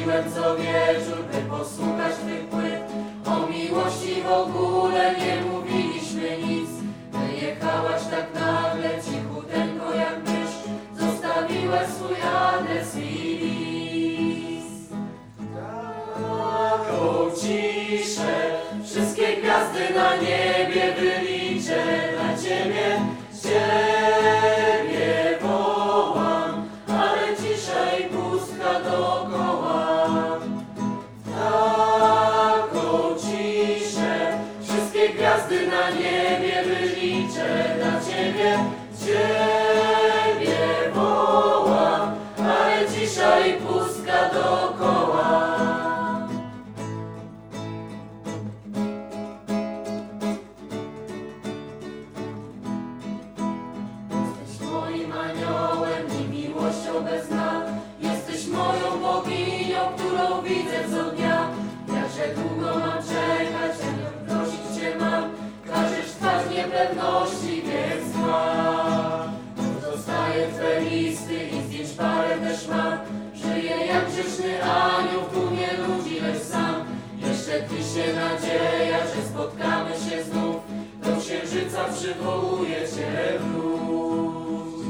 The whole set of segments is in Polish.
przychodziłem co wieczór, by posłuchać Twych płyt. O miłości w ogóle nie mówiliśmy nic. Wyjechałaś tak nagle, cichuteńko jak mysz. Zostawiłaś swój adres i list. Taką ciszę, wszystkie gwiazdy na niebie wyliczę. Dla Ciebie, Ciebie wołam, ale cisza i pustka dookoła. Taką ciszę, wszystkie gwiazdy na niebie wyliczę. Dla Ciebie, Ciebie wołam, ale cisza i pustka dookoła. Jesteś moim aniołem i miłością bez dna. Jesteś moją boginią, którą widzę co dnia. Jakże długo mam czekać, jak prosić Cię mam. Każesz trwać niepewności, więc mam. Dostaję Twe listy i zdjęć parę też mam. Żyję jak grzeszny anioł w tłumie ludzi, lecz sam. Jeszcze tkwi się nadzieja, że spotkamy się znów. Do księżyca przywołuję Cię wróć.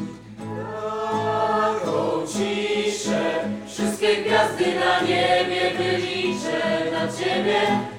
Taką ciszę, wszystkie gwiazdy na niebie wyliczę. Dla Ciebie,